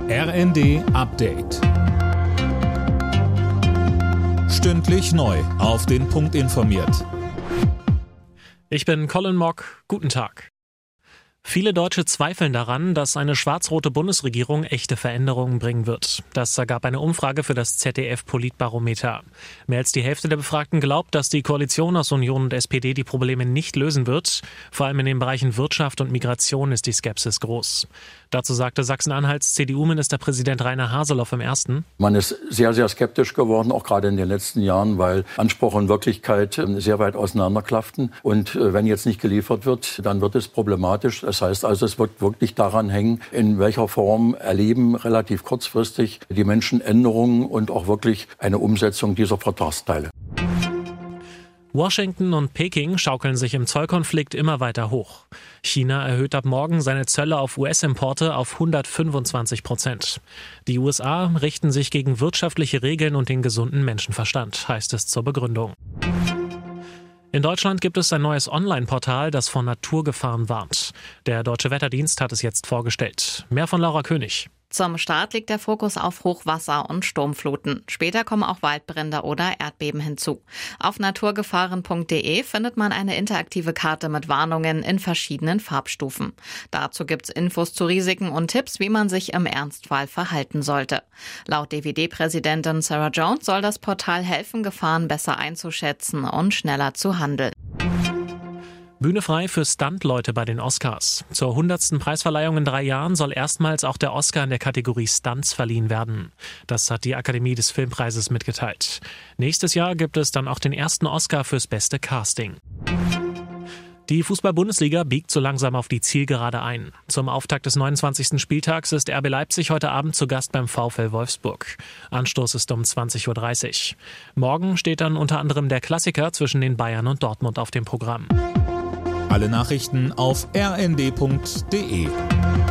RND Update. Stündlich neu auf den Punkt informiert. Ich bin Colin Mock. Guten Tag. Viele Deutsche zweifeln daran, dass eine schwarz-rote Bundesregierung echte Veränderungen bringen wird. Das ergab eine Umfrage für das ZDF-Politbarometer. Mehr als die Hälfte der Befragten glaubt, dass die Koalition aus Union und SPD die Probleme nicht lösen wird. Vor allem in den Bereichen Wirtschaft und Migration ist die Skepsis groß. Dazu sagte Sachsen-Anhalts CDU-Ministerpräsident Rainer Haseloff im Ersten: Man ist sehr, sehr skeptisch geworden, auch gerade in den letzten Jahren, weil Anspruch und Wirklichkeit sehr weit auseinanderklafften. Und wenn jetzt nicht geliefert wird, dann wird es problematisch. Das heißt also, es wird wirklich daran hängen, in welcher Form erleben relativ kurzfristig die Menschen Änderungen und auch wirklich eine Umsetzung dieser Vertragsteile. Washington und Peking schaukeln sich im Zollkonflikt immer weiter hoch. China erhöht ab morgen seine Zölle auf US-Importe auf 125%. Die USA richten sich gegen wirtschaftliche Regeln und den gesunden Menschenverstand, heißt es zur Begründung. In Deutschland gibt es ein neues Online-Portal, das vor Naturgefahren warnt. Der Deutsche Wetterdienst hat es jetzt vorgestellt. Mehr von Laura König. Zum Start liegt der Fokus auf Hochwasser und Sturmfluten. Später kommen auch Waldbrände oder Erdbeben hinzu. Auf naturgefahren.de findet man eine interaktive Karte mit Warnungen in verschiedenen Farbstufen. Dazu gibt's Infos zu Risiken und Tipps, wie man sich im Ernstfall verhalten sollte. Laut DWD-Präsidentin Sarah Jones soll das Portal helfen, Gefahren besser einzuschätzen und schneller zu handeln. Bühne frei für Stuntleute bei den Oscars. Zur 100. Preisverleihung in 3 Jahren soll erstmals auch der Oscar in der Kategorie Stunts verliehen werden. Das hat die Akademie des Filmpreises mitgeteilt. Nächstes Jahr gibt es dann auch den ersten Oscar fürs beste Casting. Die Fußball-Bundesliga biegt so langsam auf die Zielgerade ein. Zum Auftakt des 29. Spieltags ist RB Leipzig heute Abend zu Gast beim VfL Wolfsburg. Anstoß ist um 20.30 Uhr. Morgen steht dann unter anderem der Klassiker zwischen den Bayern und Dortmund auf dem Programm. Alle Nachrichten auf rnd.de.